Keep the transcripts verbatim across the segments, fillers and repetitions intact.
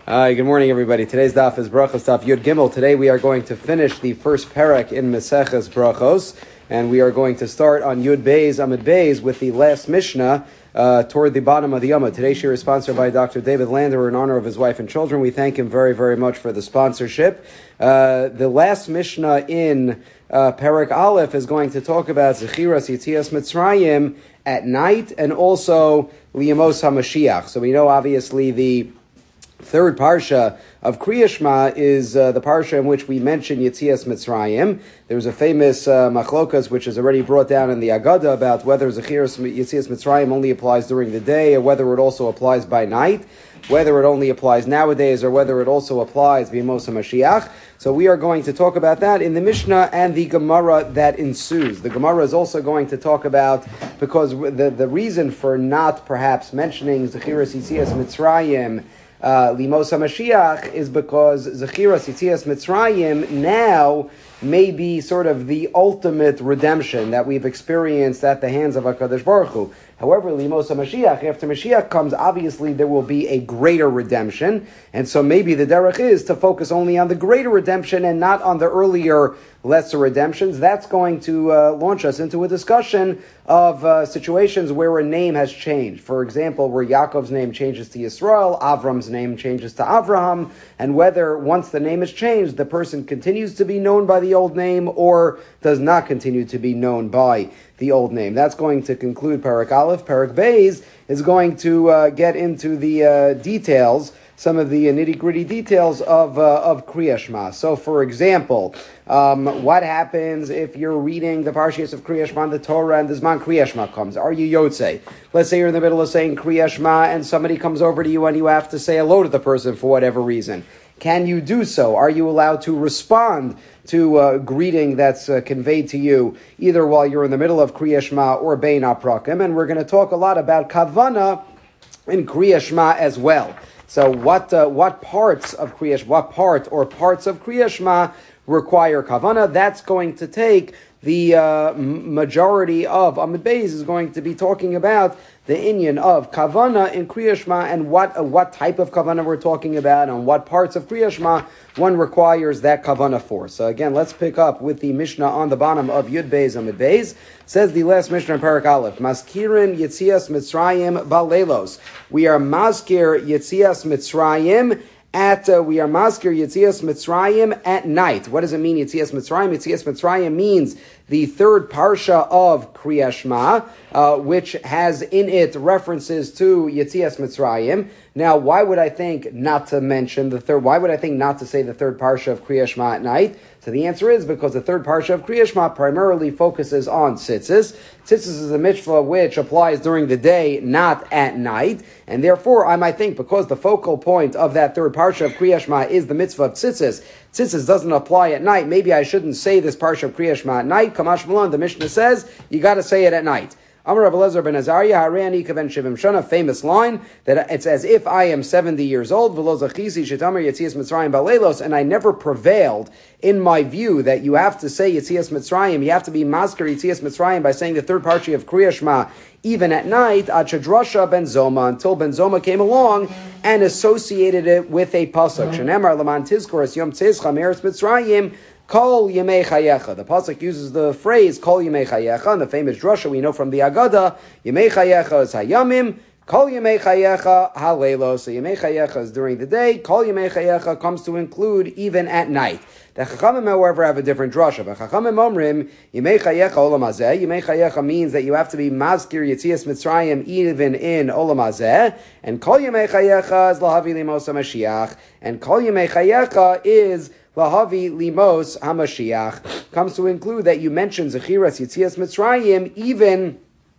Hi, good morning, everybody. Today's daf is Brachos daf Yud Gimel. Today we are going to finish the first parak in Meseches Brachos, and we are going to start on Yud Beis Amid Beis with the last Mishnah uh, toward the bottom of the Yoma. Today's shir is sponsored by Doctor David Lander in honor of his wife and children. We thank him very, very much for the sponsorship. Uh, the last Mishnah in uh, Parak Aleph is going to talk about Zechiras Yetzias Mitzrayim at night and also Liyamos HaMashiach. So we know obviously the third parsha of Kriya Shema is uh, the parsha in which we mention Yetzias Mitzrayim. There's a famous uh, machlokas which is already brought down in the Agada about whether Zechiras Yetzias Mitzrayim only applies during the day or whether it also applies by night, whether it only applies nowadays or whether it also applies B'Yemos HaMashiach. So we are going to talk about that in the Mishnah and the Gemara that ensues. The Gemara is also going to talk about, because the, the reason for not perhaps mentioning Zechiras Yetzias Mitzrayim Uh, Limos HaMashiach is because Zechiras Yetzias Mitzrayim now may be sort of the ultimate redemption that we've experienced at the hands of HaKadosh Baruch Hu. However, Limos HaMashiach, after Mashiach comes, obviously there will be a greater redemption, and so maybe the derech is to focus only on the greater redemption and not on the earlier lesser redemptions. That's going to uh, launch us into a discussion of uh, situations where a name has changed. For example, where Yaakov's name changes to Yisrael, Avram's name changes to Avraham, and whether once the name is changed, the person continues to be known by the old name or does not continue to be known by the old name. That's going to conclude Parak Aleph. Parak Beis is going to uh, get into the uh, details, some of the uh, nitty-gritty details of uh, of Kriya Shema. So, for example, um, what happens if you're reading the Parshas of Kriya Shema, the Torah, and the Zman Kriya Shema comes? Are you Yotzei? Let's say you're in the middle of saying Kriya Shema, and somebody comes over to you and you have to say hello to the person for whatever reason. Can you do so? Are you allowed to respond to a greeting that's uh, conveyed to you either while you're in the middle of Kriya Shema or Bein HaPrakim? And we're going to talk a lot about Kavana in Kriya Shema as well. So what uh, what parts of Kriya Shema, what part or parts of Kriya Shema require Kavana? That's going to take the uh, majority of Amid Beis is going to be talking about the inyan of Kavana in Kriya Shema and what uh, what type of Kavana we're talking about and what parts of Kriya Shema one requires that Kavana for. So again, let's pick up with the Mishnah on the bottom of Yud Beis Amid Beis. Says the last Mishnah in Parak Aleph, Maskirin Yetzias Mitzrayim Balelos. We are Maskir Yetzias Mitzrayim At uh, we are maskir Yetzias Mitzrayim at night. What does it mean, Yetzias Mitzrayim? Yetzias Mitzrayim means the third parsha of Kriya Shema, uh, which has in it references to Yetzias Mitzrayim. Now, why would I think not to mention the third? Why would I think not to say the third parsha of Kriya Shema at night? So the answer is because the third parsha of Kriya Shema primarily focuses on tzitzis. Tzitzis is a mitzvah which applies during the day, not at night, and therefore I might think because the focal point of that third parsha of Kriya Shema is the mitzvah of tzitzis, tzitzis doesn't apply at night. Maybe I shouldn't say this parsha of Kriya Shema at night. Kamash Malon, the Mishnah says you got to say it at night. Amar Rav Elazar ben Azariah, Hareani kaven shivim shana, famous line that it's as if I am seventy years old. V'lo zachisi shetamar Yetzias Mitzrayim balelos, and I never prevailed in my view that you have to say Yetzias Mitzrayim. You have to be maskir Yetzias Mitzrayim by saying the third parsha of Kriya Shema even at night. Ad shadrasha ben Zoma, until Ben Zoma came along and associated it with a pasuk. Shenemar laman tizkoras yom tzizcha me'eretz Mitzrayim. Kol Yemei Chayecha. The pasuk uses the phrase Kol Yemei Chayecha, and the famous drasha we know from the Agada, Yemei Chayecha is Hayamim, Kol Yemei Chayecha Halelo. So Yemei Chayecha is during the day, Kol Yemei Chayecha comes to include even at night. The Chachamim, however, have a different drasha. But Chachamim Omrim, Yemei Chayecha Olam Hazeh. Yemei Chayecha means that you have to be Maskir Yetzias Mitzrayim even in Olam Hazeh. And Kol Yemei Chayecha is Lahavi Limos HaMashiach. And Kol Yemei Chayecha is Lahavi Limos HaMashiach, comes to include that you mention Zechiras Yetzias Mitzrayim even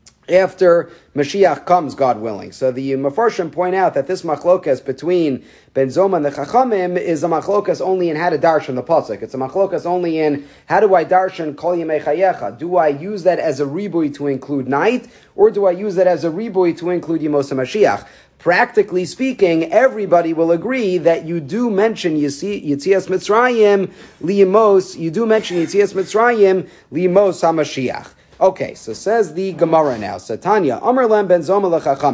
after Mashiach comes, God willing. So the Mefarshim point out that this machlokas between Ben Zoma and the Chachamim is a machlokas only in how to darshan the pasuk. It's a machlokas only in how do I darshan Kol Yemei Chayecha. Do I use that as a ribui to include night, or do I use that as a ribui to include Yemos HaMashiach? Practically speaking, everybody will agree that you do mention Yetzias Mitzrayim liyemos. You do mention Yetzias Mitzrayim liyemos HaMashiach. Okay, so says the Gemara now. Satanya, Amar Lem ben Zoma lechachamim.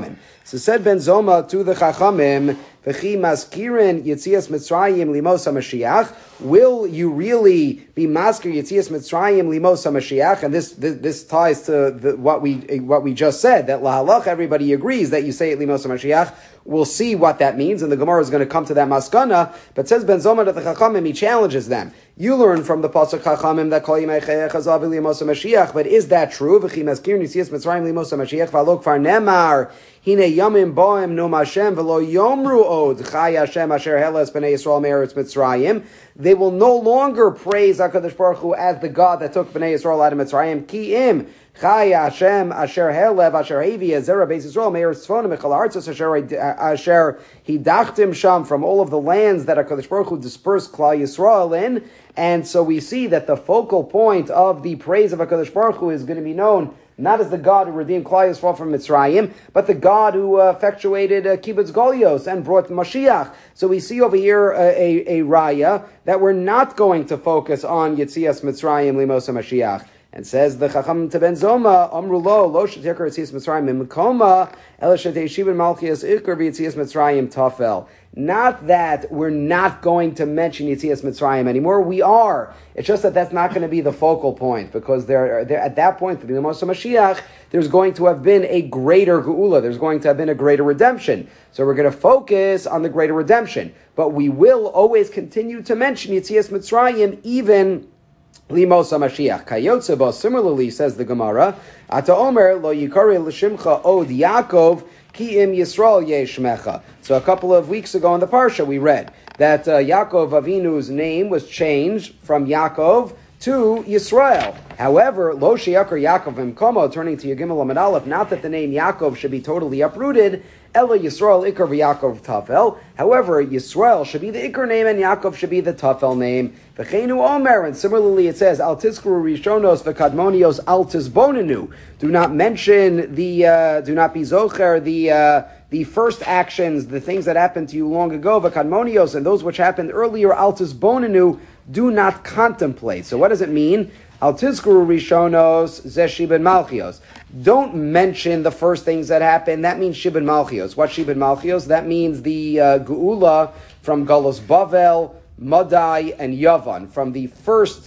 So said Ben Zoma to the Chachamim, V'chi maskirin Yetzias Mitzrayim limos HaMashiach. Will you really be maskir Yetzias Mitzrayim limos HaMashiach? And this, this this ties to the, what we what we just said, that lahalach everybody agrees that you say it limos HaMashiach. We'll see what that means, and the Gemara is going to come to that maskana. But says Ben Zoma to the Chachamim, he challenges them. You learn from the pasuk Chachamim that Kol Yimei Chayecha Zavi limos HaMashiach. But is that true? V'chi maskirin Yetzias Mitzrayim limos HaMashiach v'alo kfar nemar. Hine yamim boim nom Hashem v'lo yomru od chay Hashem asher heles b'nei Yisrael me'eretz Mitzrayim. They will no longer praise HaKadosh Baruch Hu as the God that took b'nei Yisrael out of Mitzrayim. Ki im chay Hashem asher helev asher hevi azera beis Yisrael me'eretz tzfonim echal ha'artzos asher asher hidachtim sham, from all of the lands that HaKadosh Baruch Hu dispersed Klal Yisrael in. And so we see that the focal point of the praise of HaKadosh Baruch Hu is going to be known not as the God who redeemed Klal Yisrael from Mitzrayim, but the God who uh, effectuated uh, Kibbutz Golios and brought Mashiach. So we see over here uh, a, a raya that we're not going to focus on Yetzias Mitzrayim Limos HaMashiach. And says the Chacham to Ben Zoma, Amru lo, lo shetikar Yetzias Mitzrayim Mikoma, ela sheteshivin Malchias Ikar v'Yetzias Mitzrayim Tafel. Not that we're not going to mention Yetzias Mitzrayim anymore. We are. It's just that that's not going to be the focal point, because there, there at that point, the Limos HaMashiach, there's going to have been a greater Geula. There's going to have been a greater redemption. So we're going to focus on the greater redemption. But we will always continue to mention Yetzias Mitzrayim, even Limos HaMashiach. Kayotze bo, similarly, says the Gemara, Ata Omer lo yikari l'shimcha od Yaakov ki im Yisrael yeshmecha. So a couple of weeks ago in the Parsha we read that uh, Yaakov Avinu's name was changed from Yaakov to Yisrael. However, lo sheyakar Yaakov imkomo, turning to Yagimel Amud Aleph, not that the name Yaakov should be totally uprooted, Ella Yisrael Ikar v'Yaakov Tafel. However, Yisrael should be the Ikar name and Yaakov should be the Tafel name. V'cheinu Omer, and similarly it says, Al tizkuru rishonos v'kadmonios al tizbonenu. Do not mention the, uh, do not be zocher, the, uh, the first actions, the things that happened to you long ago, v'kadmonios, and those which happened earlier, al tizbonenu, do not contemplate. So what does it mean? Al tizkuru rishonos zeh shibud malchios. Don't mention the first things that happened. That means shibud malchios. What shibud malchios? That means the uh, geula from Galus Bavel, Madai, and Yavan, from the first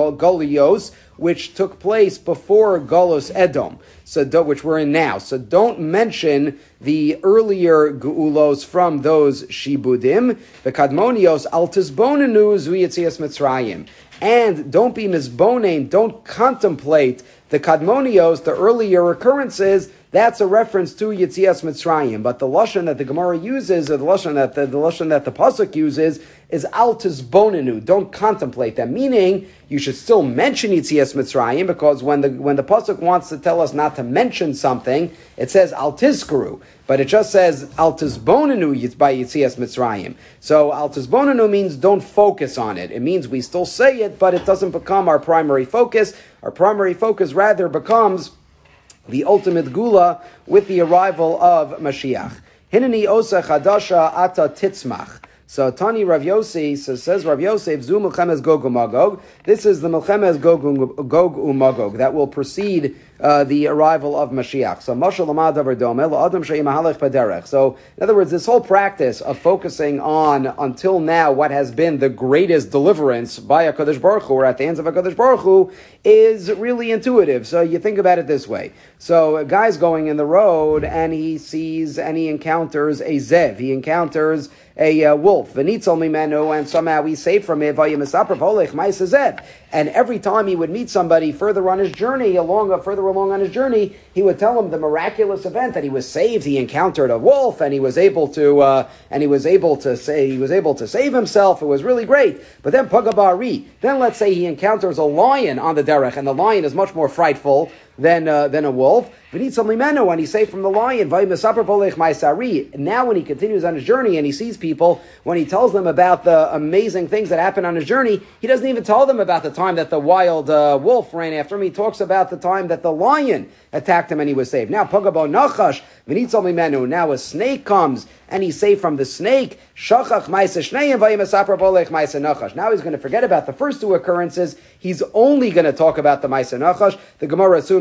Golios, which took place before Galus Edom, so which we're in now. So don't mention the earlier geulos from those shibudim. The kadmonios al tizbonenu zu Yetzias Mitzrayim. And don't be misbonain, don't contemplate the kadmonios, the earlier occurrences. That's a reference to Yetzias Mitzrayim. But the lashon that the Gemara uses, or the lashon that the, the lashon that the pasuk uses, is al tizbonenu. Don't contemplate them. Meaning, you should still mention Yetzias Mitzrayim, because when the when the pasuk wants to tell us not to mention something, it says al tizkuru, but it just says al tizbonenu by Yetzias Mitzrayim. So al tizbonenu means don't focus on it. It means we still say it, but it doesn't become our primary focus. Our primary focus rather becomes the ultimate gula with the arrival of Mashiach. Hineni osa chadasha ata titzmach. So Tani Rav Yossi, so says Rav Yosef, Zu Melchemes Gog uMagog. This is the Melchemes Gog uMagog that will precede uh, the arrival of Mashiach. So Mashal Lamad Davar Domeh LaAdam She'im Mahalech B'derech. So in other words, this whole practice of focusing on until now what has been the greatest deliverance by HaKadosh Baruch Hu, or at the hands of HaKadosh Baruch Hu, is really intuitive. So you think about it this way. So a guy's going in the road and he sees and he encounters a zev. He encounters a uh, wolf, v'nitzol mimenu, and somehow he's saved from it. And every time he would meet somebody further on his journey, along uh, further along on his journey, he would tell him the miraculous event that he was saved. He encountered a wolf, and he was able to, uh, and he was able to say, he was able to save himself. It was really great. But then pagabari. Then let's say he encounters a lion on the derech, and the lion is much more frightful than uh, than a wolf. And he's saved from the lion. Now when he continues on his journey and he sees people, when he tells them about the amazing things that happened on his journey, he doesn't even tell them about the time that the wild uh, wolf ran after him. He talks about the time that the lion attacked him and he was saved. Now, Pagabo Nachash, now a snake comes and he's saved from the snake. Now he's going to forget about the first two occurrences. He's only going to talk about the Maisa Nachash. The Gemara assumes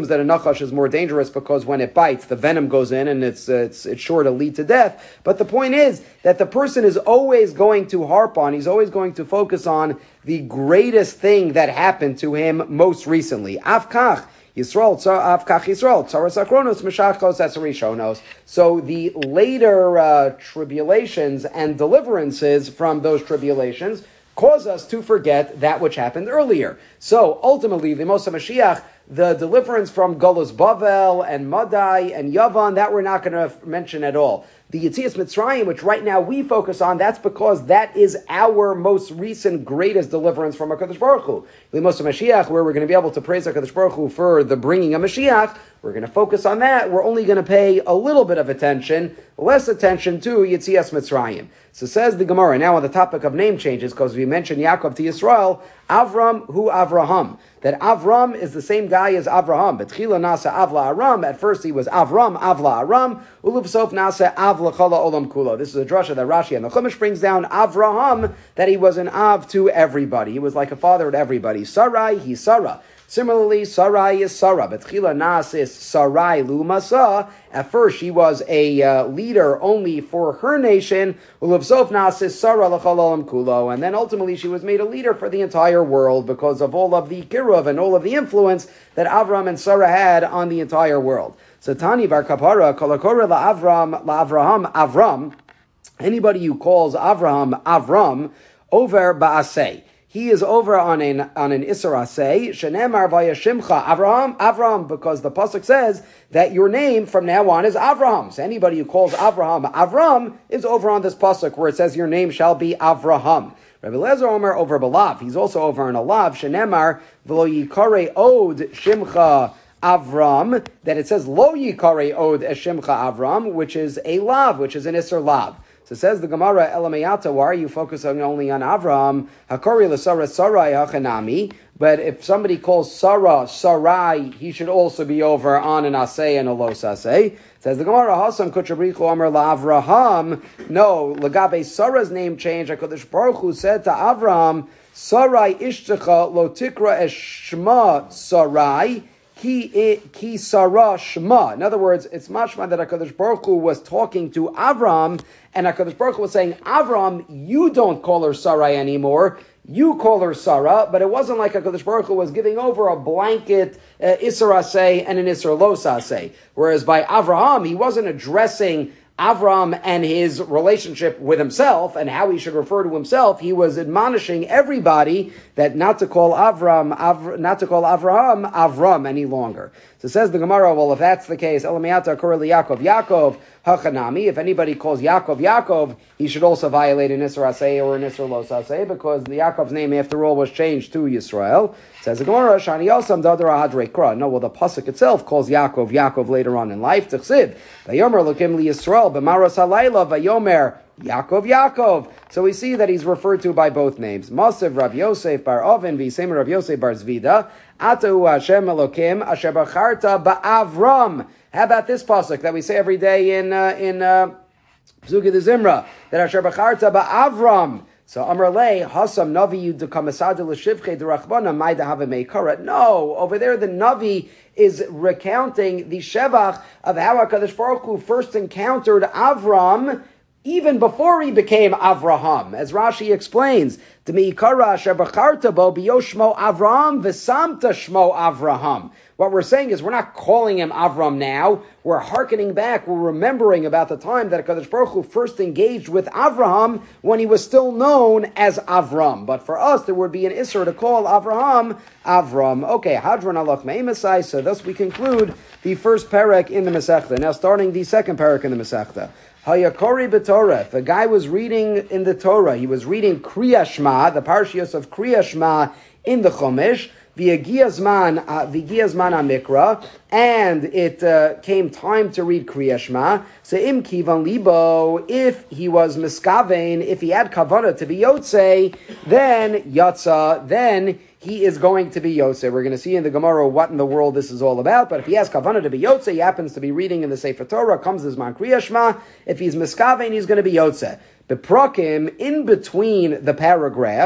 assumes that a nachash is more dangerous because when it bites, the venom goes in and it's, uh, it's, it's sure to lead to death. But the point is that the person is always going to harp on, he's always going to focus on the greatest thing that happened to him most recently. Afkach. Yisrael, Avkach Yisrael, Tzaras Akronos, Meshachos Esarishonos. So the later uh, tribulations and deliverances from those tribulations cause us to forget that which happened earlier. So ultimately, the Moshe Mashiach, the deliverance from Golus Bavel and Madai and Yavan, that we're not going to mention at all. The Yetzias Mitzrayim, which right now we focus on, that's because that is our most recent, greatest deliverance from HaKadosh Baruch Hu. The Moshe Mashiach, where we're going to be able to praise HaKadosh Baruch Hu for the bringing of Mashiach, we're going to focus on that. We're only going to pay a little bit of attention, less attention to Yetzias Mitzrayim. So says the Gemara, now on the topic of name changes, because we mentioned Yaakov to Yisrael, Avram hu Avraham. That Avram is the same guy as Avraham. Betchila nasa Avla Aram. At first he was Avram, Avla Aram. Uluvsof nasa Avla Chala Olam Kulo. This is a drasha that Rashi and the Chumash brings down. Avraham, that he was an Av to everybody. He was like a father to everybody. Sarai, he's Sarah. Similarly, Sarai is Sarah. Betchila nas is Sarai lumasa. At first, she was a uh, leader only for her nation. Ulavsof nas is Sarah l'chol olam kulo. And then ultimately, she was made a leader for the entire world because of all of the kiruv and all of the influence that Avram and Sarah had on the entire world. So Tani bar kapara kolakora la Avram la Avraham Avram. Anybody who calls Avraham Avram over ba'aseh, he is over on an on an Isser Aseh, Shenemar Vayashimcha Avraham, Avraham, because the pasuk says that your name from now on is Avraham. So anybody who calls Avraham Avram is over on this pasuk where it says your name shall be Avraham. Rabbi Lezer Omer over Balav. He's also over on a lav, Shenemar V'lo Yikare Od Shimcha Avram, that it says Lo Yikare Od Shimcha Avram, which is a lav, which is an Isser lav. So says the Gemara, Elamayata, why are you focusing only on Avram? Hakori l'Sara Sarai hachanami. But if somebody calls Sarah Sarai, he should also be over on an Aseh and a Los Aseh. Says the Gemara, Hasam Kuchabrichu Omer LaAvraham. No, Lagabe Sarah's name change. HaKadosh Baruch Hu said to Avram, Sarai Ishtecha Lo Tikra Eshma Sarai. Ki, ki Sarah Shema. In other words, it's mashma that HaKadosh Baruch Hu was talking to Avram, and HaKadosh Baruch Hu was saying, Avram, you don't call her Sarai anymore, you call her Sarah, but it wasn't like HaKadosh Baruch Hu was giving over a blanket uh, Isser Aseh and an Isser Los Aseh. Whereas by Avraham, he wasn't addressing Avram and his relationship with himself and how he should refer to himself. He was admonishing everybody that not to call Avram, Avr, not to call Avraham Avram any longer. So says the Gemara, well, if that's the case, Elamiyata Koreli Yaakov, Yaakov Hachanami. If anybody calls Yaakov Yaakov, he should also violate an Isser Aseh or an Isser Los Aseh, because the Yaakov's name, after all, was changed to Yisrael. Says the Gemara, Shani Yosam Dadara Hadre Kra. No, well, the pasuk itself calls Yaakov Yaakov later on in life. T'chsiv Vayomer Lokim Li Yisrael B'Maros Halayla Vayomer Yaakov Yaakov. So we see that he's referred to by both names. Masev Rav Yosef Bar Ovin V'Yisemer Rav Yosef Bar Zvida Atahu Hashem Elokim Asher Bacharta Ba'Avram. How about this pasuk that we say every day in uh, in uh, Psuke de Zimra, that Asher Bacharta Ba'Avram. So Amar Lei Hasam Navi Yudakamasad L'Shivche D'Rachbana Maida Have Meikara. No, over there the Navi is recounting the Shevach of how HaKadosh Baruch Hu first encountered Avram, even before he became Avraham. As Rashi explains, D'Meikara Asher Bacharta Bo B'Yoshmo Avram V'Samta Shmo Avraham. What we're saying is we're not calling him Avram now. We're hearkening back. We're remembering about the time that HaKadosh Baruch Hu first engaged with Avraham when he was still known as Avram. But for us, there would be an Isser to call Avraham Avram. Okay, Hadron Alach Me'emasai. So thus we conclude the first parak in the Masechta. Now starting the second parak in the Masechta. Hayakori b'Torah. The guy was reading in the Torah. He was reading Kriya Shema, the parashiyos of Kriya Shema in the Chumash. V'yagiyazman v'yagiyazman amikra, and it uh, came time to read Kriya Shema. So im kivan libo, if he was miskavein, if he had kavanah to be yotzei, then yatsa, then he is going to be yotzei. We're going to see in the Gemara what in the world this is all about. But if he has kavanah to be yotzei, he happens to be reading in the Sefer Torah, comes his man Kriya Shema. If he's miskavein, he's going to be yotzei. Beprakim, in between the paragraphs,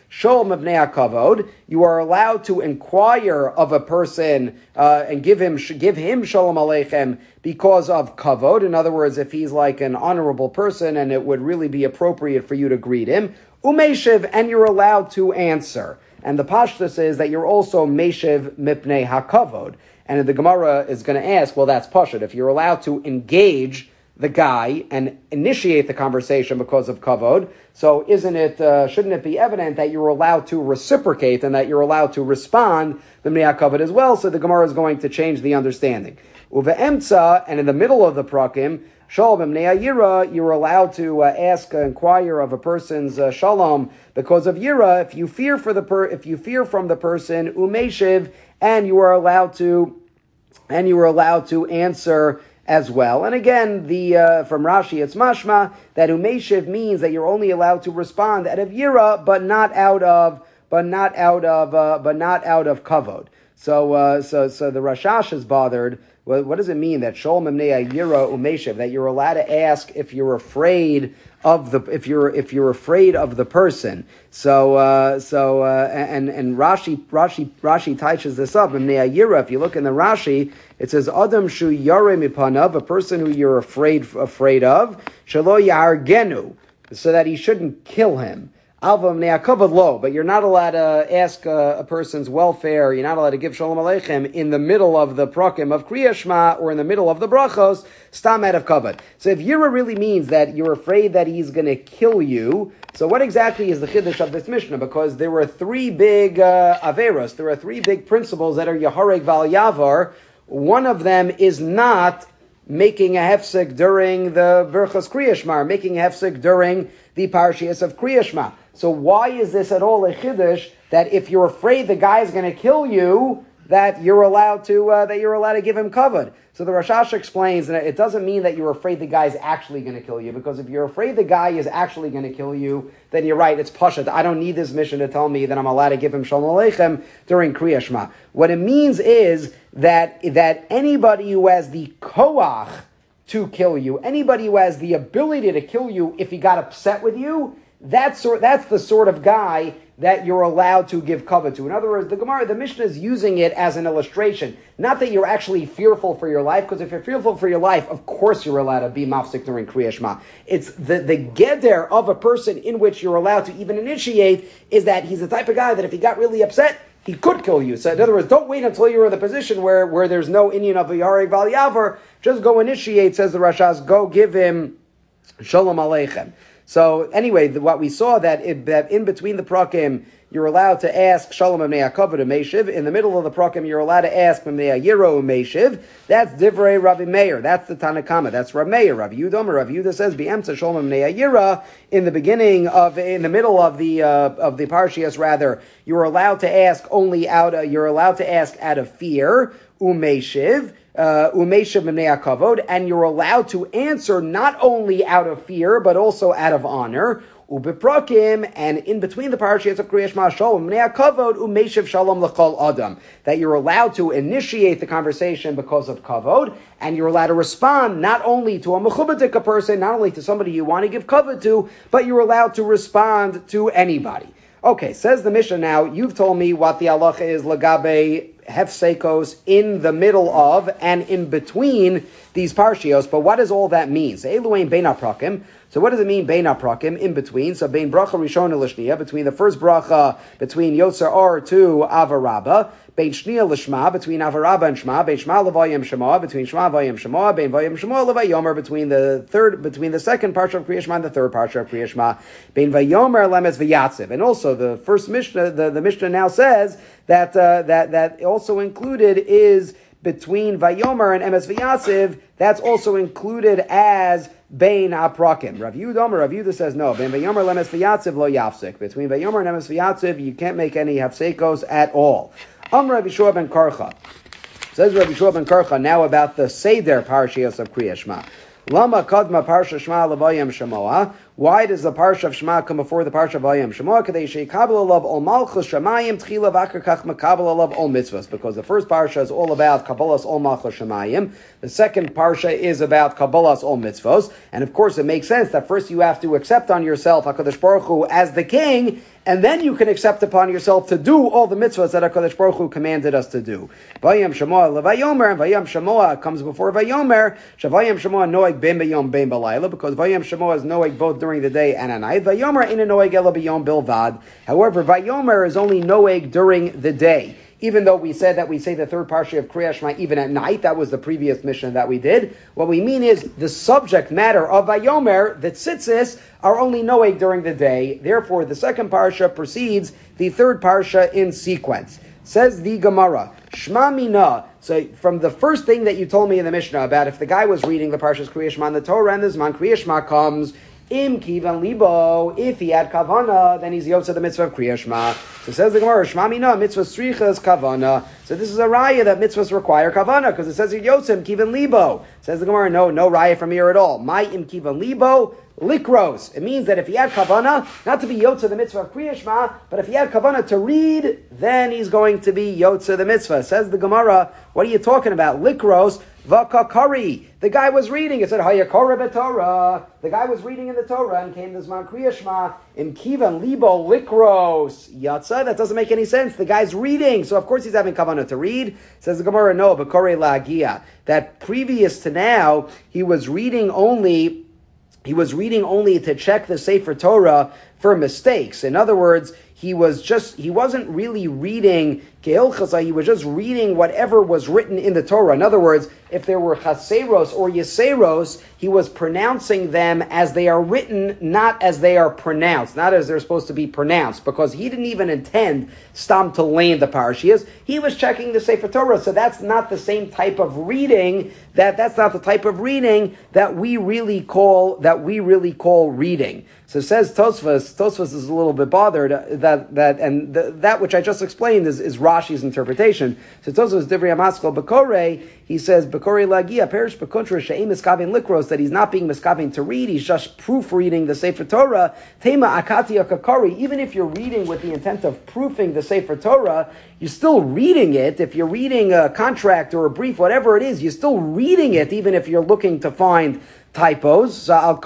Sholem Bnei HaKavod, you are allowed to inquire of a person uh, and give him give him Shalom Aleichem because of kavod. In other words, if he's like an honorable person and it would really be appropriate for you to greet him. Umeshiv, and you're allowed to answer. And the pashtus is that you're also meshiv mipnei hakavod. And the Gemara is going to ask, well, that's pashut. If you're allowed to engage the guy and initiate the conversation because of kavod, so isn't it, uh, shouldn't it be evident that you're allowed to reciprocate and that you're allowed to respond mipnei hakavod as well? So the Gemara is going to change the understanding. Uve emtza, and in the middle of the prakim, Shalom B'nei Yira, you're allowed to uh, ask, uh, inquire of a person's uh, shalom because of Yira. If you fear for the per, if you fear from the person, umeshiv, and you are allowed to, and you are allowed to answer as well. And again, the uh, from Rashi, it's mashma that umeshiv means that you're only allowed to respond out of Yira, but not out of, but not out of, uh, but not out of kavod. So, uh, so, so the Rashash is bothered. What, what does it mean that Sholem B'nei Yira Umeshiv, that you're allowed to ask if you're afraid of the if you're if you're afraid of the person? So, uh, so, uh, and and Rashi Rashi Rashi teaches this up. B'nei Yira, if you look in the Rashi, it says Adam Shu Yare Mipanav, a person who you're afraid afraid of, Shelo Yargenu, so that he shouldn't kill him. Alva B'nei HaKavod lo, but you're not allowed to ask a, a person's welfare. You're not allowed to give Shalom Aleichem in the middle of the prakim of Kriya Shema or in the middle of the brachos, stam out of kavod. So if Yira really means that you're afraid that he's going to kill you, so what exactly is the chiddush of this Mishnah? Because there were three big uh, averos, there are three big principles that are Yahareg Val Yavar. One of them is not making a hefsek during the Berchos Kriya Shema, making a hefsek during the Parshias of Kriya Shema. So why is this at all a chiddush that if you're afraid the guy is going to kill you, that you're allowed to uh, that you're allowed to give him kavod? So the Rashash explains that it doesn't mean that you're afraid the guy is actually going to kill you, because if you're afraid the guy is actually going to kill you, then you're right, it's pashat. I don't need this mission to tell me that I'm allowed to give him Shalom Aleichem during Kriya Shema. What it means is that that anybody who has the koach to kill you, anybody who has the ability to kill you if he got upset with you, That's sort. That's the sort of guy that you're allowed to give kavod to. In other words, the Gemara, the Mishnah is using it as an illustration. Not that you're actually fearful for your life, because if you're fearful for your life, of course you're allowed to be mafsik during Kriya Shema. It's the, the geder of a person in which you're allowed to even initiate is that he's the type of guy that if he got really upset, he could kill you. So in other words, don't wait until you're in the position where, where there's no Inyan of a Yareg Val Yavar. Just go initiate, says the Rashas, go give him Shalom Aleichem. So anyway, the, what we saw that, it, that in between the prakim, you're allowed to ask Shalom B'nei HaKavod Umeshiv. In the middle of the prakim, you're allowed to ask B'nei Yiro Umeshiv. That's Divrei Rabbi Meir. That's the Tanakama. That's Rabbi Meir. Rabbi Yehuda, Rabbi Yehuda says B'emtza Shalom B'nei Yira. In the beginning of, in the middle of the uh, of the Parshias, rather, you're allowed to ask only out. Of, you're allowed to ask out of fear Umeshiv. Uh, Umeshiv B'nei HaKavod, and you're allowed to answer not only out of fear, but also out of honor. Ubeprakim, and in between the parashas of Kriya Shema, Shalom B'nei HaKavod, Umeshiv Shalom L'chol Adam, that you're allowed to initiate the conversation because of kavod, and you're allowed to respond not only to a mechubadik person, not only to somebody you want to give kavod to, but you're allowed to respond to anybody. Okay, says the Mishnah now, you've told me what the halacha is lagabe hefsekos in the middle of and in between these parshios, but what does all that mean? So Eluain bein haprakim. So what does it mean bein haprakim, in between? So bein bracha rishon l'shniya, between the first bracha, between Yotzer Or to Avarabba, bein shniya l'shma, between Avarabba and Shema, bein Shema l'vayim Shema, between Shema vayim Shema, bein vayim Shema l'vayomer, between the third, between the second parsha of Kriya Shema and the third parsha of Kriya Shema, bein vayomer lemes v'yatziv. And also the first Mishnah, the, the Mishnah now says that uh, that that also included is between Vayomer and Emes V'Yatziv. That's also included as Bein Aprakim. Rav Yehuda, Rav Yehuda says no. Bein Vayomer lemes V'Yatziv lo yafsik. Between Vayomer and Emes V'Yatziv, you can't make any hafsekos at all. Am Rav Yeshua ben Karcha. Says Rav Yeshua ben Karcha now about the Seder Parshias of Kriya Shema. Lama kadma parsha Shema levayim Shemoah. Why does the parsha of Shema come before the parsha of Vayim Shemoah? Kadei sheikabel alav ol malchus shemayim tchila v'akar kach makabel alav ol mitzvahs. Because the first parsha is all about kabbalas ol malchus shemayim. The second parsha is about kabbalas ol mitzvahs. And of course, it makes sense that first you have to accept on yourself HaKadosh Baruch Hu as the king, and then you can accept upon yourself to do all the mitzvahs that HaKadosh Baruch Hu commanded us to do. Vayam Shemoah levayomer, and Vayam Shemoah comes before Vayomer. Shavayam Shemoah noeg ben b'yom ben b'layla, because Vayam Shemoah is noeg both during the day and at night. Vayomer ina noeg ela b'yom bilvad. However, Vayomer is only noeg during the day. Even though we said that we say the third parsha of Kriyat Shema even at night, that was the previous mission that we did. What we mean is the subject matter of Vayomer, the tzitzis, are only noeg during the day. Therefore, the second parsha precedes the third parsha in sequence. Says the Gemara, Shema Mina. So from the first thing that you told me in the Mishnah about if the guy was reading the parshas Kriyat Shema in the Torah and the Zman Kriyat Shema comes, Im kivan libo, if he had kavana, then he's yotza the mitzvah of Kriyat Shema. So says the Gemara, Shema Mina, mitzvah strichas kavana. So this is a raya that mitzvahs require kavana, because it says yotza im kivan libo. Says the Gemara, no, no raya from here at all. My im kivan libo, likros. It means that if he had kavana, not to be yotza the mitzvah of Kriyat Shema, but if he had kavana to read, then he's going to be yotza the mitzvah. Says the Gemara, what are you talking about? Likros. Vakakari. The guy was reading. It said Hayakora b'Torah. The guy was reading in the Torah and came to Zman Kriyat Shema in Kivan Libo Likros Yatsa. That doesn't make any sense. The guy's reading, so of course he's having kavanah to read. Says the Gemara, no, Bakore Lagia. That previous to now, he was reading only. He was reading only to check the Sefer Torah for mistakes. In other words, he was just, he wasn't really reading Keil Chasa, he was just reading whatever was written in the Torah. In other words, if there were Chaseros or Yeseros, he was pronouncing them as they are written, not as they are pronounced, not as they're supposed to be pronounced, because he didn't even intend Stam to land the parashiyas. He was checking the Sefer Torah, so that's not the same type of reading, that, that's not the type of reading that we really call, that we really call reading. So says Tosfos, Tosfos is a little bit bothered that, that and the, that which I just explained is, is Rashi's interpretation. So Tosfos, Divrei Amaskal Bekore, he says, Bekore Lagia, Perish Bekuntra, She'im Miskavin Likros, that he's not being miskavin to read, he's just proofreading the Sefer Torah. Tema Akati Akakari, even if you're reading with the intent of proofing the Sefer Torah, you're still reading it. If you're reading a contract or a brief, whatever it is, you're still reading it, even if you're looking to find typos. That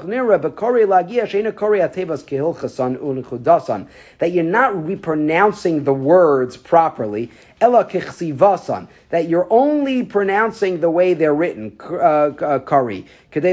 you're not repronouncing the words properly. That you're only pronouncing the way they're written. Kari.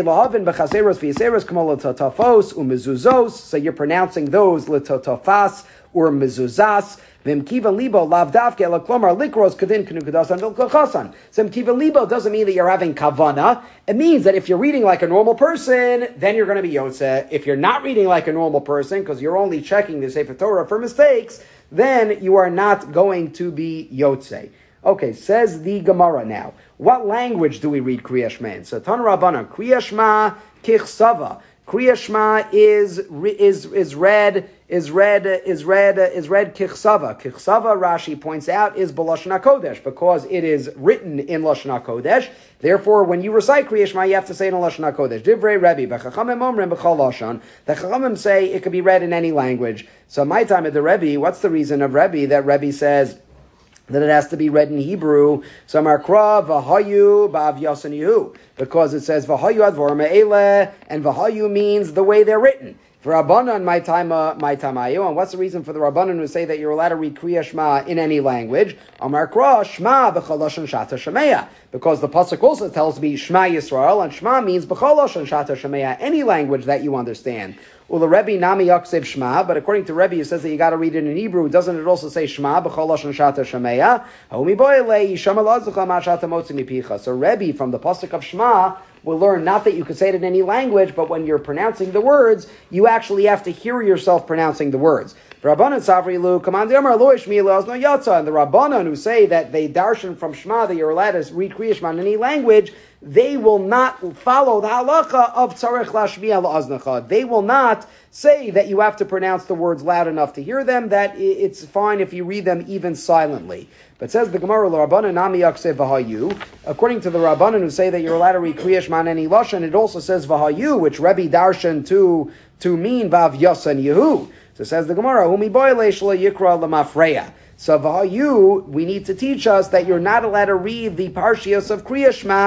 So you're pronouncing those litotafas or mezuzas. V'mkiva libo lav davke ela klomar likros kadin kenu kedasan v'lkochasan. So mkiva libo doesn't mean that you're having kavana. It means that if you're reading like a normal person, then you're going to be yotze. If you're not reading like a normal person, because you're only checking the Sefer Torah for mistakes, then you are not going to be yotze. Okay, says the Gemara now. What language do we read Kriyat Shema in? So Tan Rabbanan, Kriyat Shema kichsava. Kriyat Shema is is is read is read is read is read kichsava. Kichsava, Rashi points out, is b'lashon hakodesh because it is written in lashon hakodesh. Therefore, when you recite Kriyat Shema, you have to say it in lashon hakodesh. Divrei Rebbe, b'chachamim omrim b'chol lashon. The chachamim say it could be read in any language. So my time at the Rebbe, what's the reason of Rebbe that Rebbe says that it has to be read in Hebrew? So Markra v'hayu ba'avyasan yehu, because it says v'hayu advar me'ele, and v'hayu means the way they're written. For Rabbanan, my time, uh, my tamayu, and what's the reason for the Rabbanan who say that you're allowed to read Kriyat Shema in any language? Amar Kra Shema b'chol lashon shata shemeya, because the pasuk also tells me Shema Yisrael, and Shema means b'chol lashon shata shemeya, any language that you understand. Well, the Rebbe nami yaksev Shema, but according to Rebbe, it says that you got to read it in Hebrew. Doesn't it also say Shema b'chol lashon shata shemeya? Homi boyle yishama lazucha ma shata motzi mipicha. So Rebbe from the pasuk of Shema will learn not that you could say it in any language, but when you're pronouncing the words, you actually have to hear yourself pronouncing the words. Rabbanan Savri Lu, Command Amar Lo Shmi Lo no Yatza, and the Rabbanan who say that they darshan from Shema that you're allowed to read Kriyat Shema in any language, they will not follow the halacha of Tzarech Lashmiya La'aznacha. They will not say that you have to pronounce the words loud enough to hear them, that it's fine if you read them even silently. But says the Gemara, Rabbanan Nami Yaksev V'hayu. According to the Rabbanan who say that you're allowed to read Kriyat Shema in any lashon, it also says V'hayu, which Rebbe darshan to to mean Vav Yasan Yehu. So says the Gemara, Humi Boyle Shlo Yikra Lamafreya. So V'hayu, we need to teach us that you're not allowed to read the Parshios of Kriyat Shema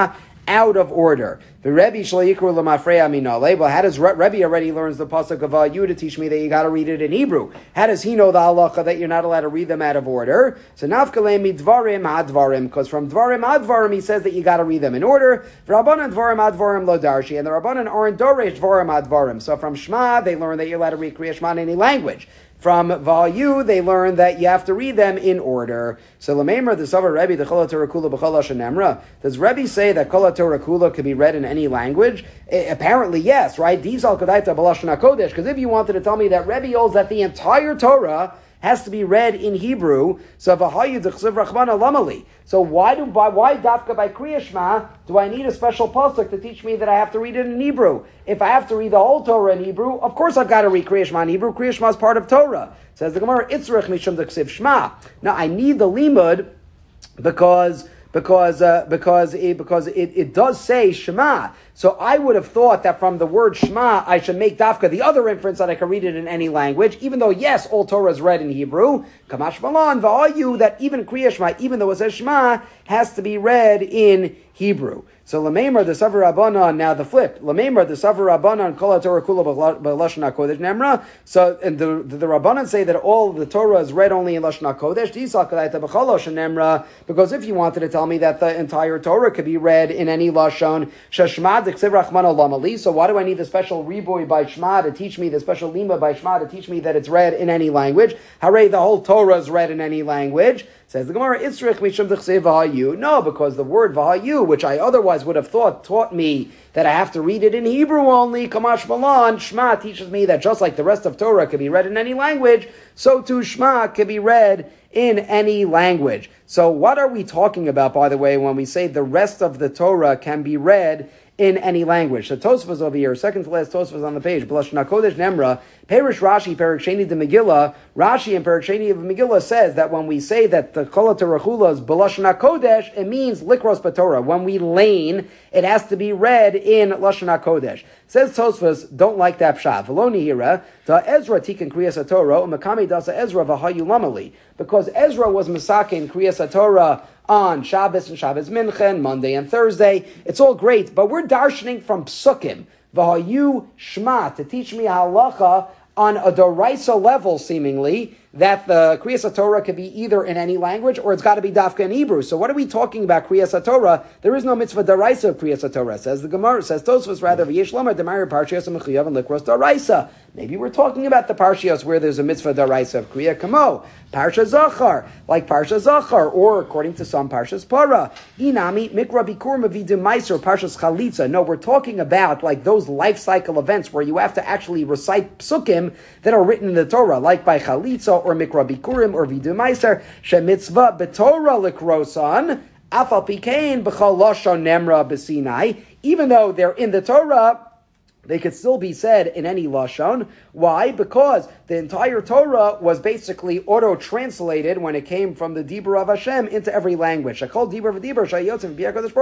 out of order. The Rebbe shleikru lemafreya minale. Well, how does Re- Rebbe already learns the pasuk of you to teach me that you got to read it in Hebrew? How does he know the halacha that you're not allowed to read them out of order? So nafkale midvarim advarim, because from dvarim advarim he says that you got to read them in order. Rabbanan dvarim advarim lo darshi, and the Rabbanan aren't doresh dvarim advarim. So from Shema they learn that you're allowed to read Kriya Shema in any language. From Vayu, they learn that you have to read them in order. So Lamemer, the Savar Rebbe, the Chola Torah Kula B'Chol Hashanemra, does Rebbe say that Chola Torah Kula could be read in any language? I, apparently, yes, right? Dizal Kodaita B'Lashon HaKodesh, because if you wanted to tell me that Rebbe holds that the entire Torah has to be read in Hebrew, so Vahayu D'Chsiv Rachmana Lamali. So why do by why dafka by Kriya Shema do I need a special pasuk to teach me that I have to read it in Hebrew? If I have to read the whole Torah in Hebrew, of course I've got to read Kriya Shema in Hebrew. Kriya Shema is part of Torah. Says the Gemara, Itzrich Mishum D'Chsiv Shema. Now I need the limud because because uh, because it, because it, it does say Shema. So I would have thought that from the word Shema, I should make dafka the other inference that I can read it in any language, even though, yes, all Torah is read in Hebrew. Kamash Malan, va'ayu, that even Kriya Shema, even though it says Shema, has to be read in Hebrew. So Lameimar, the Savar Rabbanan, now the flip. Lameimar, the Savar Rabbanan, Kol HaTorah Kula B'Lashon HaKodesh Nemra. So, and the, the, the Rabbanan say that all of the Torah is read only in Lashon HaKodesh. Disal Kadaita B'Chol Lashon Nemra. Because if you wanted to tell me that the entire Torah could be read in any Lashon, Sheshma D'Ksiv Rachmana Lamali. So why do I need the special riboy by Shema to teach me, the special lima by Shema to teach me that it's read in any language? Hooray, the whole Torah is read in any language. Says the Gemara, Itzrich Mishum D'Chsiv V'Hayu. No, because the word V'Hayu, which I otherwise would have thought taught me that I have to read it in Hebrew only, Kamash Malan, Shema teaches me that just like the rest of Torah can be read in any language, so too Shema can be read in any language. So what are we talking about, by the way, when we say the rest of the Torah can be read in any language? So Tosfos over here, second to last Tosfos on the page, B'Lashon HaKodesh Nemra, Perish Rashi, Perik Sheni de Megillah, Rashi and Perik Sheni of Megillah says that when we say that the Kol HaTorah Kula is B'Lashon HaKodesh, it means Likros B'Torah. When we lane, it has to be read in Lashon HaKodesh. Says Tosfos, don't like that pshat. V'lo nihira, ta Ezra tikkun Kriyas HaTorah, u'makami dasa Ezra v'hayu lamali. Because Ezra was masakin Kriyas HaTorah on Shabbos and Shabbos Mincha, Monday and Thursday. It's all great, but we're darshaning from Psukim. V'hayu Shema, to teach me halacha on a doraisa level, seemingly, that the Kriyas HaTorah could be either in any language or it's got to be dafka in Hebrew. So what are we talking about Kriyas HaTorah? There is no mitzvah doraisa of Kriyas HaTorah. Says the Gemara, says Tosfos rather, V'yesh Lomar Demar Parshios Mechuyav and Likros Doraisa. Maybe we're talking about the Parshios where there's a mitzvah doraisa of Kriya Kamo, Parsha Zachar, like Parsha Zachar, or according to some Parshas Para, Inami Mikra Bikur Mavidim Meiser, Parshas Chalitza. No, we're talking about like those life cycle events where you have to actually recite psukim that are written in the Torah, like by Chalitza or Mikra Bikurim or Vidim Meiser, Shemitzvah B'Torah Likrosan, Afal Pikein B'Chol Lashon Nemra B'Sinai. Even though they're in the Torah, they could still be said in any lashon. Why? Because the entire Torah was basically auto-translated when it came from the Dibur of Hashem into every language. Because HaKadosh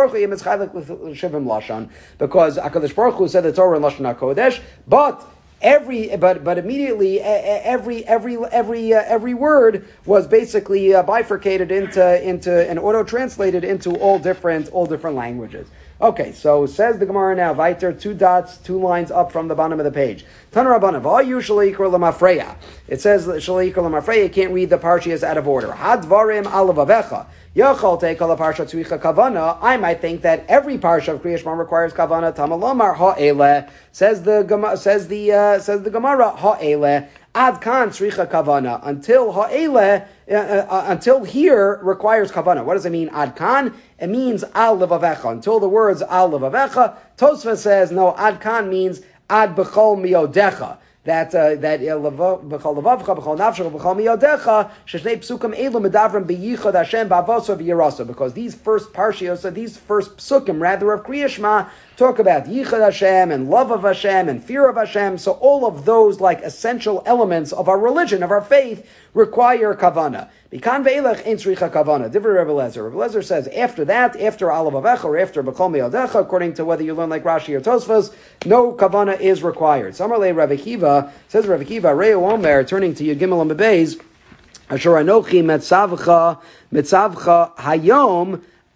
Baruch Hu said the Torah in Lashon HaKodesh, but Every, but but immediately every every every uh, every word was basically uh, bifurcated into into and auto translated into all different all different languages. Okay, so says the Gemara now. Viter, two dots, two lines up from the bottom of the page. Tana Rabbanav, all you shalikor lamafreya. It says shalikor lamafreya. You can't read the parshias out of order. Hadvarim alavavecha. Yachol take all the parsha tzricha kavana. I might think that every parsha of Kriya Shema requires kavana. Tamalomar ha'ele says the says the uh, says the Gemara ha'ele ad kan tzricha kavana until ha'ele uh, uh, until here requires kavana. What does it mean ad kan? It means al levavecha until the words al levavecha. Tosfos says no. Ad kan means ad b'chol miodecha. That uh, that b'chol levavcha, b'chol nafshecha, b'chol miyodecha, sheshnei psukim elu medavrim beyichad Hashem ba'avoso v'yiraso. Because these first parshios, these first psukim, rather of Kriya Shema, talk about yichad Hashem and love of Hashem and fear of Hashem. So all of those like essential elements of our religion, of our faith, require kavana. Bikan ve'elech ein tzricha kavana. Different Rebbe Lezer. Rebbe Lezer says after that, after alav avecha or after b'chol me'odecha, according to whether you learn like Rashi or Tosfos, no kavana is required. Samarle Rebbe Kiva says Rebbe Kiva Reu Omer, turning to Yud Gimel and Bebeis, Asher Anochi Metzavcha Metzavcha Hayom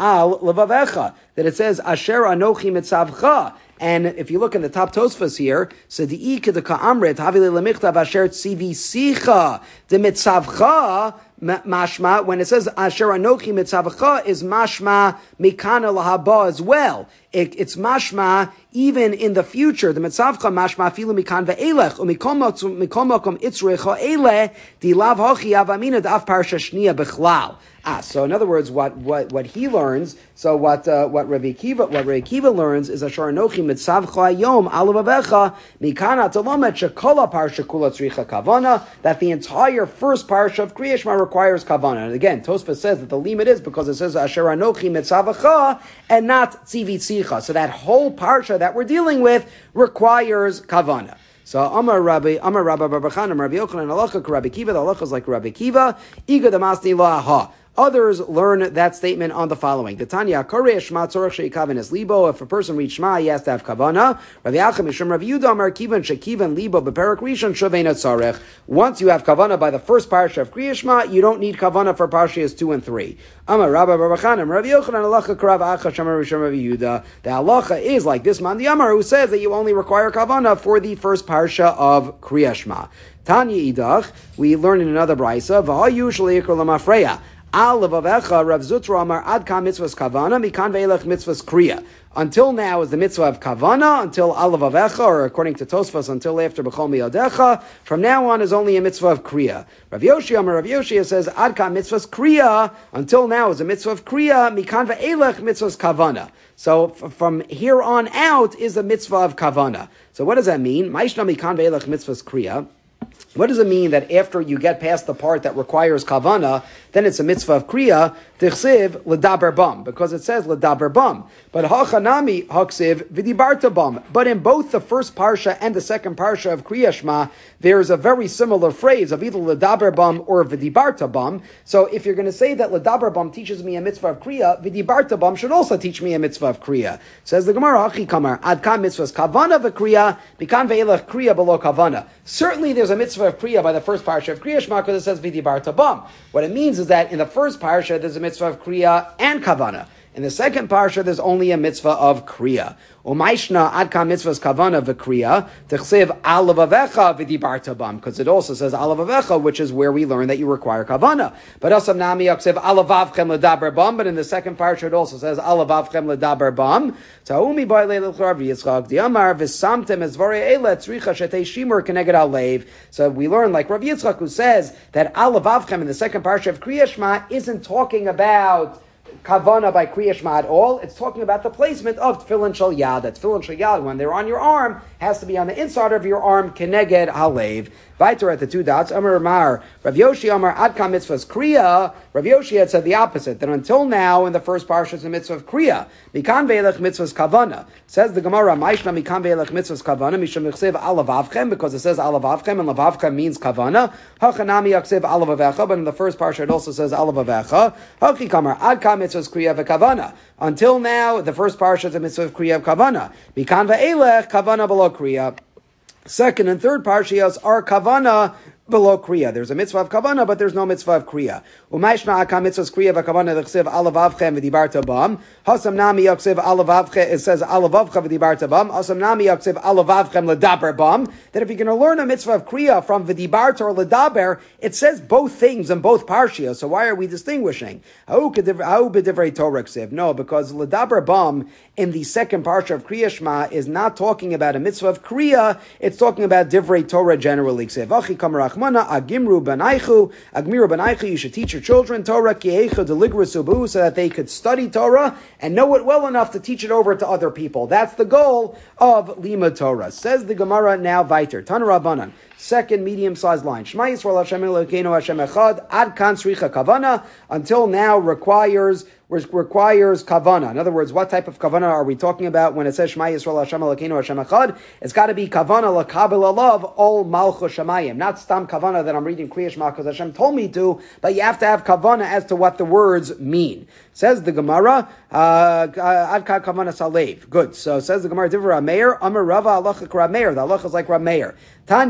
al levavecha, that it says asher anochi mitzavcha. And if you look in the top Tosfos here, so the ikeda ka'amret havile lemichtav asher tzivi sicha de mitzavcha mashma, when it says asher anochi mitzavcha, is mashma mikana lahaba as well. It, it's mashma even in the future. The mitzavcha mashma afilu mikan ve'elech u'mikol makom itzrecha ele di lav hochi avamina da'af parsha shniya bechlal. Ah, so in other words, what what what he learns, so what uh, what Rabbi Akiva what Rabbi Akiva learns is asher anochi mitzavcha yom alavecha mikana tolomet shekola parsha kula tzricha kavana, that the entire first parsha of Kriya Shema requires kavana. And again, Tosfos says that the limit is because it says asher anochi mitzavcha and not tzivit sicha. So that whole parsha that we're dealing with requires kavana. So Amar Rabbi, Amar Rabbi Barbachan, Amar Rabbi Yochanan, halacha Rabbi Kiva. The halacha is like Rabbi Kiva. Iga damasni la'aha. Others learn that statement on the following: the Tanya Korei Shema Tzorach Sheikaven es Libo. If a person reads Shema, he has to have kavana. Rabbi Achim Mishum Rabbi Yehuda Amar Kivan Shekivan Libo Beperak Rishon Shavena Tzorech. Once you have kavana by the first parsha of Kriya Shema, you don't need kavana for parshas two and three. Amar Rabbi Barbachanim Rabbi Yochanan halacha Karav Acha Shamar Rishon Rabbi Yehuda. The halacha is like this man the Amar who says that you only require kavana for the first parsha of Kriya Shema. Tanya Idach, we learn in another brayso v'hayu shleikol lamafreya. Al levavecha Rav Zutra Amar ad ka mitzvahs kavana mikan ve'elech mitzvahs kriya. Until now is the mitzvah of kavana, until al levavecha, or according to Tosfos, until after b'chol miyadecha. From now on is only a mitzvah of kriya. Rav Yoshi Amar Rav Yoshi says ad ka mitzvahs kriya. Until now is a mitzvah of kriya mikan ve'elech mitzvahs kavana. So f- from here on out is a mitzvah of kavana. So what does that mean? Ma'ishna mikan ve'elech mitzvahs kriya. What does it mean that after you get past the part that requires kavana, then it's a mitzvah of kriya, tichsiv ledaber bam, because it says ledaber bam. But hachanami haksiv v'dibarta bam. But in both the first parsha and the second parsha of Kriya Shema, there is a very similar phrase of either ledaber bam or v'dibarta bam. So if you're going to say that ledaber bam teaches me a mitzvah of kriya, v'dibarta bam should also teach me a mitzvah of kriya. Says the Gemara, hachi kamar ad kam mitzvahs kavana v'kriya bikan ve'elech kriya below kavana. Certainly there's a mitzvah of kriya by the first parsha of Kriya Shema because it says v'dibarta bam. What it means is that in the first parsha there's a mitzvah of kriya and kavana. In the second parsha there's only a mitzvah of kriya. Umayshna adka mitzvahs kavana v'kriya techsev al levavecha v'dibarta bam, because it also says al levavecha, which is where we learn that you require kavana. But asam nami yaksev al levavchem ledaber bam. But in the second parsha it also says al levavchem ledaber bam. Taumi by leil Rav Yitzchak diamar v'samtem esvarei ele tzricha shetei shimur keneged alev. So we learn like Rav Yitzchak, who says that al levavchem in the second parsha of Kriya Shema isn't talking about kavana by Kriya Shema at all. It's talking about the placement of tefillin shel yad. That tefillin shel yad, when they're on your arm, has to be on the inside of your arm, keneged halev. Weiter at the two dots, Amar Mar, Rav Yoshi Amar Adka mitzvahs kriya. Rav Yoshi had said the opposite, that until now in the first parsha is a mitzvah of kriya. Mikan ve'elech mitzvahs kavana. Says the Gemara, Maishna mikan ve'elech mitzvahs kavana, misham yichsev al lavavchem, because it says al lavavchem, and lavavchem means kavana. Hachanami yaksev al lavavecha, but in the first parsha it also says al lavavecha. Haki kamar Adka mitzvahs kriya ve'kavana. Until now, the first parsha is a mitzvah of kriya kavana. Mikan ve'elech kavana below kriya. Second and third parshiyos are kavana below kriya. There's a mitzvah of kavana, but there's no mitzvah of kriya. Umayshna akam mitzvahs kriya v'kavana l'chsev alavavchem v'dibarta bam. Hasam nami yaksev alavavchem. It says alavavchem v'dibarta bam. Hasam nami yaksev alavavchem ledaber bam. That if you're going to learn a mitzvah of kriya from v'dibarta or ledaber, it says both things in both parshiyos. So why are we distinguishing? How b'divrei Torah ksiv? No, because ledaber bam in the second parsha of Kriya Shema is not talking about a mitzvah of kriya. It's talking about divrei Torah generally. Ksiv achi kamar Achmana agimru banaychu agmiru banaychu. You should teach your children Torah kiecha deligru subu, so that they could study Torah and know it well enough to teach it over to other people. That's the goal of limud Torah. Says the Gemara now. Weiter Tana Rabbanan. Second medium-sized line. Shema Yisrael Hashem Elokeinu Hashem Echad Ad Kan Tzricha Kavana. Until now requires requires kavana. In other words, what type of kavana are we talking about when it says Shema Yisrael Hashem Elokeinu Hashem Echad? It's got to be kavana lakabel alav all malchus shemayim, not stam kavana that I'm reading Kriya Shema because Hashem told me to, but you have to have kavana as to what the words mean. Says the Gemara, Ad Kan Kavana Salev. Good. So says the Gemara, Divrei Rameir, Amar Rava Halacha Rameir. The halacha is like Rameir. Tanya, Sum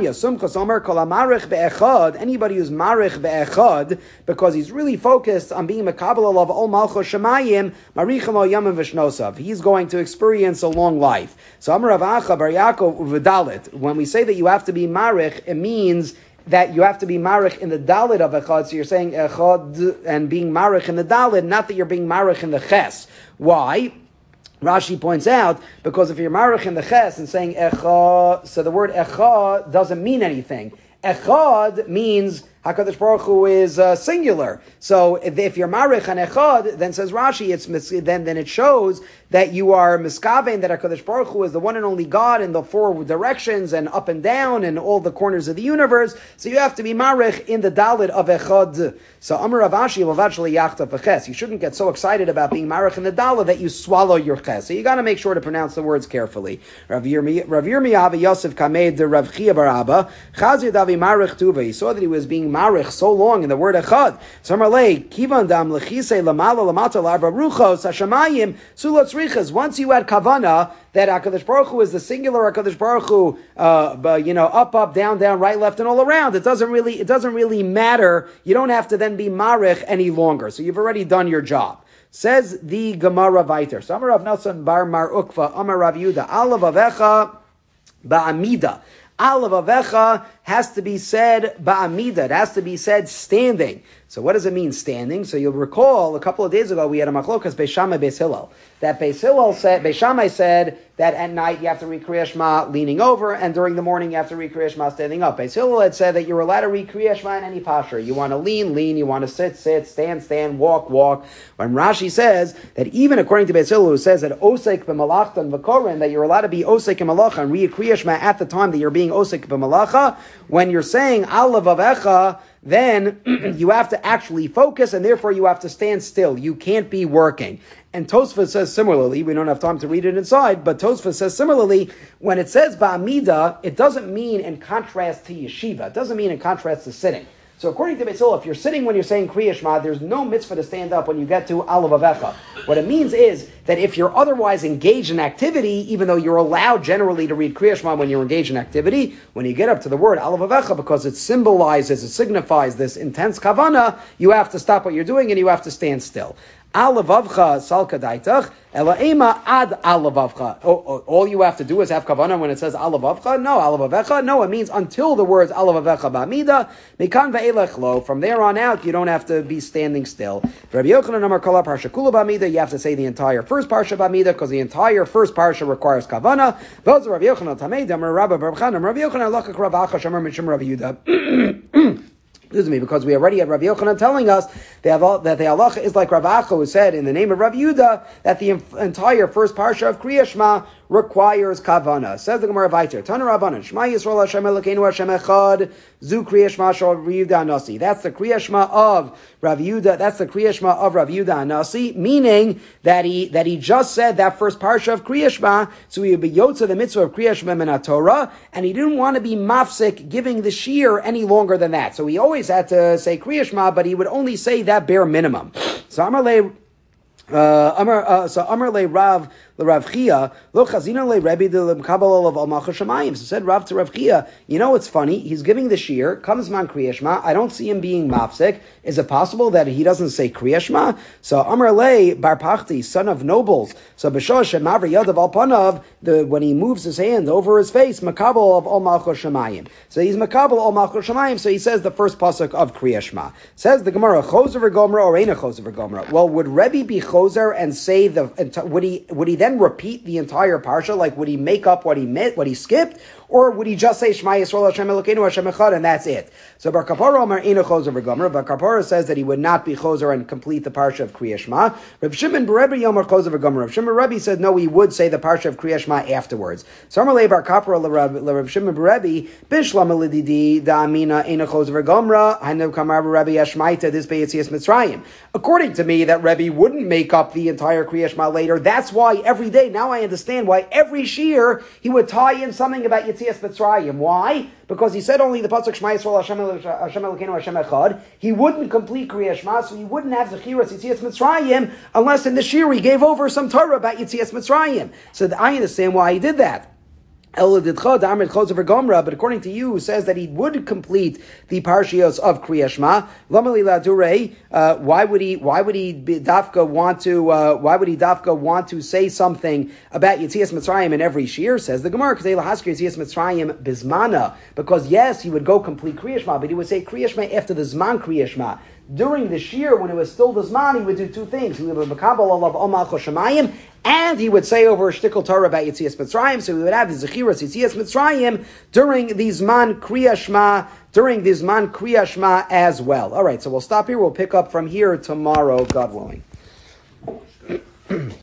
Luchos Omer Kol Amarich Be'echad, anybody who's Marich Be'echad, because he's really focused on being Mekabel of Ol Malchus Shemayim, Maricham Al Yamim V'shnosav. He's going to experience a long life. So Amar Rav Acha Bar Yaakov U'V'dalit, when we say that you have to be Marich, it means that you have to be marich in the dalit of echad. So you're saying echad and being marich in the dalit, not that you're being marich in the ches. Why? Rashi points out, because if you're marich in the ches and saying echad, so the word echad doesn't mean anything. Echad means HaKadosh Baruch Hu is uh, singular. So if, if you're marich and echad, then says Rashi, it's then then it shows that you are miskaven, that HaKadosh Baruch Hu is the one and only God in the four directions and up and down and all the corners of the universe. So you have to be marich in the dalit of echad. So Amar Rav Ashi Lavachli Yachta V'ches. You shouldn't get so excited about being marich in the dalit that you swallow your ches. So you got to make sure to pronounce the words carefully. Rav Yirmiyav Yosef Kamed Rav Chia Bar Abba Chazir Davi Marich Tuva. He saw that he was being marich so long in the word echad. So Amarle Kivan Dam Lechise Lamala Lamata Larba Ruchos Hashamayim Sulot Tzrichas. Once you had kavana that HaKadosh Baruch Hu is the singular HaKadosh Baruch Hu, uh, but, you know, up, up, down, down, right, left, and all around. It doesn't really, it doesn't really matter. You don't have to then be marich any longer. So you've already done your job. Says the Gemara Viter. So Amar Rav Nosson Bar Mar Ukva Amar Rav Yuda Alav Avecha Ba'amida. Alav Avecha has to be said ba'amida. It has to be said standing. So what does it mean standing? So you'll recall a couple of days ago we had a machlokas Beis Shammai Beis Hillel. That Beis Hillel said, Beis Shammai said that at night you have to read Kriya Shema leaning over, and during the morning you have to read Kriya Shema standing up. Beis Hillel had said that you're allowed to read Kriya Shema in any posture. You want to lean, lean. You want to sit, sit. Stand, stand. Walk, walk. When Rashi says that even according to Beis Hillel, who says that osek b'malachta v'koren, that you're allowed to be osek in malacha and read Kriya Shema at the time that you're being osek b'malacha, when you're saying alav avecha, then you have to actually focus, and therefore you have to stand still. You can't be working. And Tosfos says similarly, we don't have time to read it inside, but Tosfos says similarly, when it says ba'amida, it doesn't mean in contrast to yeshiva. It doesn't mean in contrast to sitting. So according to Beis Hillel, if you're sitting when you're saying Kriya Shema, there's no mitzvah to stand up when you get to Alav Avecha. What it means is that if you're otherwise engaged in activity, even though you're allowed generally to read Kriya Shema when you're engaged in activity, when you get up to the word Alav Avecha, because it symbolizes, it signifies this intense kavana, you have to stop what you're doing and you have to stand still. Alavavcha salka daitach, elaema ad alavavcha. All you have to do is have kavanah when it says alavavcha. No, alavavecha. No, it means until the words alavavecha ba'amida. Mikan ve'elech lo. From there on out, you don't have to be standing still. Rabbi Yochanan Amar Kala Parsha Kula ba'amida. You have to say the entire first parsha ba'amida because the entire first parsha requires kavanah. Those are Rabbi Yochanan Tameid Amar Rabbi Bar Chanan. Rabbi Yochanan Lachak Rav Acha Shamar Mishum Rabbi Yuda. Excuse me, because we already had Rav Yochanan telling us that the halacha is like Rav Acha, who said in the name of Rav Yuda that the entire first parsha of Kriya Shema requires kavana. Says the Gemara Vayter, Tana Rabbanan, Shema Yisrael Hashem Elokeinu Hashem Echad, Zu Kriya Shema Shal Rav Yuda Anasi. That's the Kriya Shema of Rav Yuda. That's the Kriya Shema of Rav Yuda Anasi, meaning that he that he just said that first parsha of Kriya Shema, so he would be yotza the mitzvah of Kriya Shema min Torah, and he didn't want to be mafsik giving the shir any longer than that. So he always had to say Kriya Shema, but he would only say that bare minimum. So Amarle, uh, Amar, uh, so Amarle Rav. Rav Chia, lo chazina le Rebbe de Kabbalah of Al Malchus Shemayim. So said Rav to Rav Chia, you know what's funny? He's giving the shir, comes man Kriya Shema. I don't see him being mafsik. Is it possible that he doesn't say Kriya Shema? So Amar le Bar Pachti, son of nobles. So B'shosh Mavri Yadav Al Panav, the when he moves his hand over his face, Makabel of Al Malchus Shemayim. So he's Makabel Al Malchus Shemayim. So he says the first pasuk of Kriya Shema. Says the Gemara, Choser v'Gomra or Eina Choser v'Gomra. Well, would Rebbe be Choser and say the would he would he then repeat the entire parsha? Like, would he make up what he meant, what he skipped, or would he just say Shema Yisrael Hashem Elokeinu Hashem Echad and that's it? So Bar Kapara Amar Eina Choser v'Gomer. Bar Kapara says that he would not be Choser and complete the parsha of Kriya Shema. Reb Shimon Berebi Yomer Choser v'Gomer. Reb Shimon Berebi said no, he would say the parsha of Kriya Shema afterwards. So Amalei Bar Kapara Reb Shimon Berebi Bishlam Elididi Da'amina Eina Choser v'Gomer. Hainu Kamar Berebi Yashmaita This Beyetzias Mitzrayim. According to me, that Rebbe wouldn't make up the entire Kriya Shema later. That's why every day, now I understand why every shir he would tie in something about Yetzias Mitzrayim. Why? Because he said only the pasuk Shema Yisrael Hashem Elokeinu Hashem Echad. He wouldn't complete Kriya Shema, so he wouldn't have Zechiras Yetzias Mitzrayim unless in the shir he gave over some Torah about Yetzias Mitzrayim. So I understand why he did that. But according to you, who says that he would complete the parshios of Kriya Shema, uh, why would he? Why would he be, dafka want to? Uh, why would he dafka want to say something about Yetzias Mitzrayim in every shir? Says the Gemara, Yetzias Mitzrayim bismana. Because yes, he would go complete Kriya Shema, but he would say Kriya Shema after the Zman Kriya Shema. During the shir, when it was still the Zman, he would do two things. He would have Makabal Olav Omal Choshamayim, and he would say over a shtickle Torah about Yetzias Mitzrayim, so we would have the Zechiras Yetzias Mitzrayim during the Zman Kriya Shema, during the Zman Kriya Shema as well. All right, so we'll stop here. We'll pick up from here tomorrow, God willing.